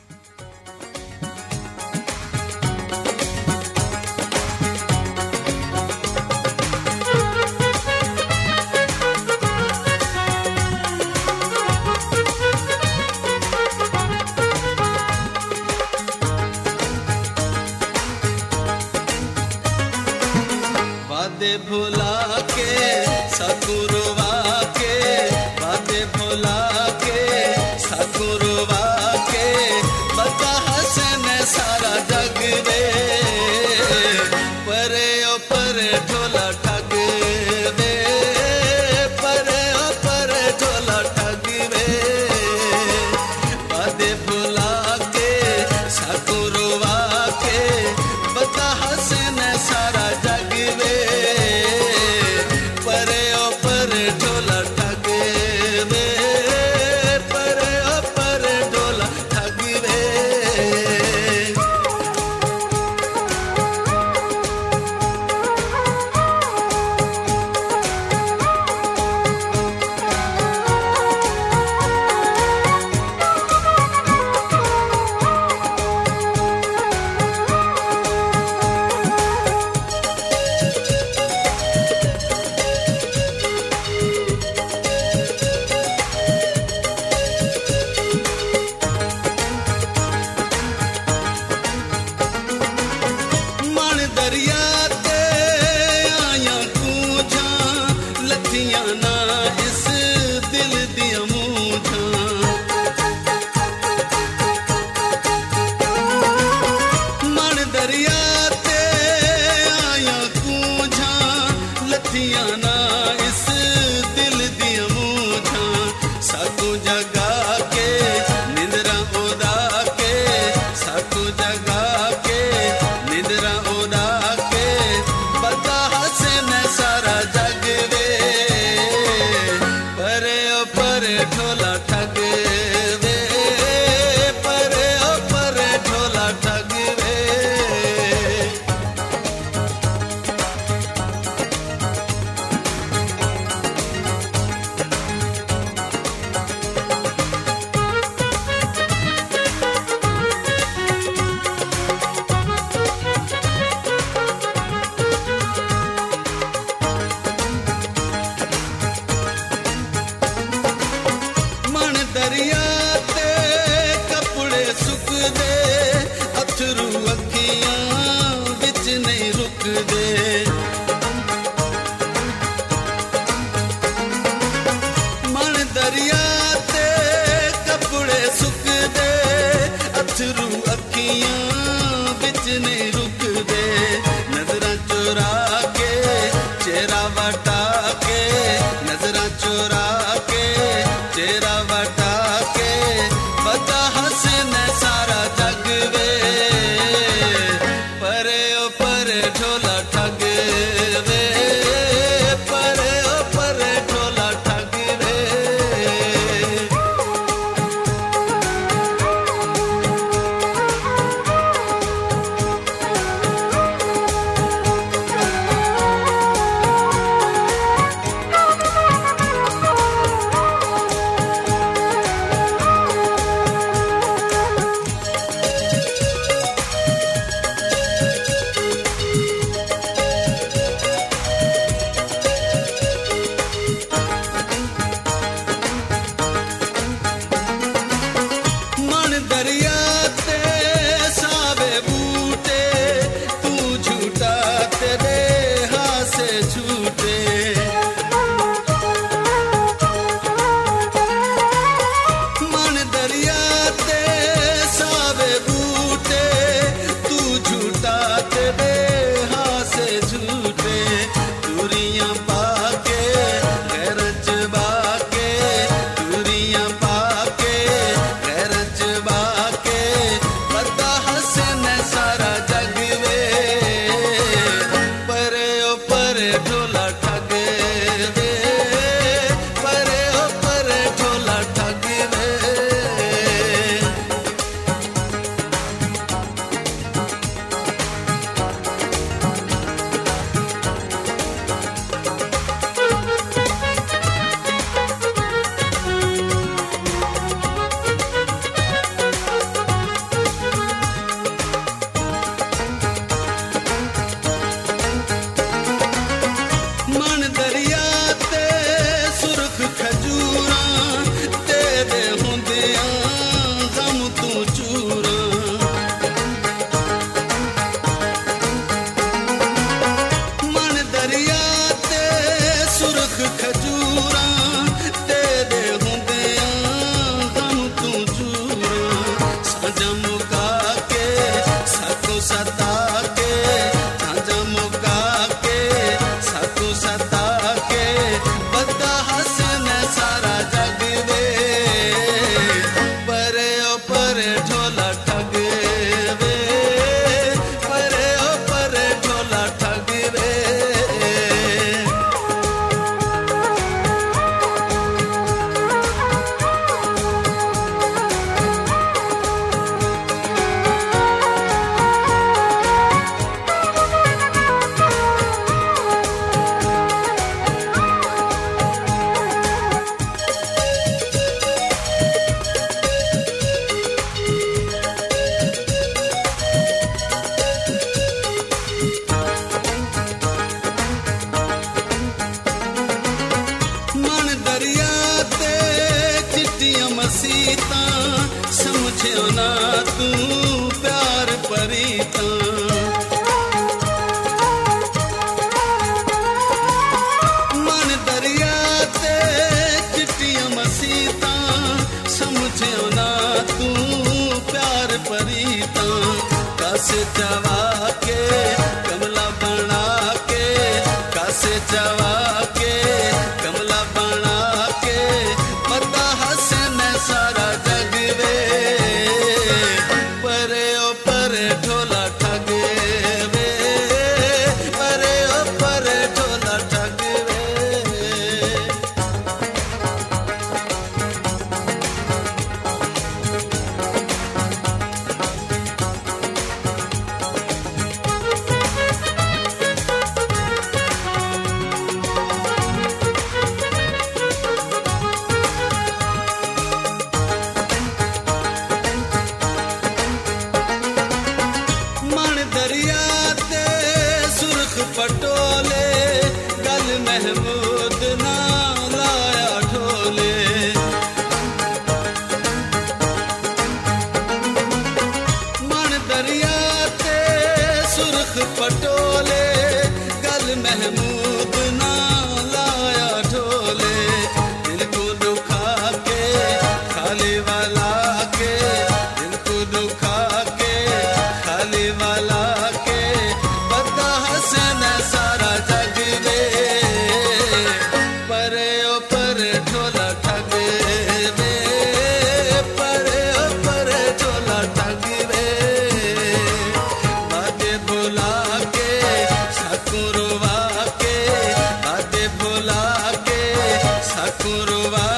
वादे भुला के सकुरवा के, वादे भुला के सकुरवा के, बता हसन सारा जग रे, परे ओ परे ढोला ठग रे, परे ओ परे ढोला ठग रे। वादे भुला के सकुरवा के, बता हसन सारा जग रे, परे ओ परे ढोला ठग रे, परे ओ परे ढोला ठग रे। परे ढोला ठगे वे, परे ओ परे ढोला ठगे वे। मसीता समझो ना तू प्यार परीता, मन दरिया ते चिट्टियां मसीता समझो ना तू प्यार परीता। कासे चवा के कमला बना के, कासे चवा के कमला बना के, पता हसे में सारा जग वे, परे ओ परे ढोला ठगे वे, परे ओ परे ढोला ठगे वे। दरिया ते सुर्ख पटोले, गल महमूद ना लाया ढोले। मन दरिया ते सुर्ख पटोले, गल महमूद ना लाया ढोले। दिल को दुखा के खाली वाला के, दिल को दुखा के खाली वाला के, बता हसन सारा जग वे, परे ओ परे ढोला ठगे वे, परे ओ परे ढोला ठगे वे। बादे भुला के साकुरवा के, बादे भुला के साकुरवा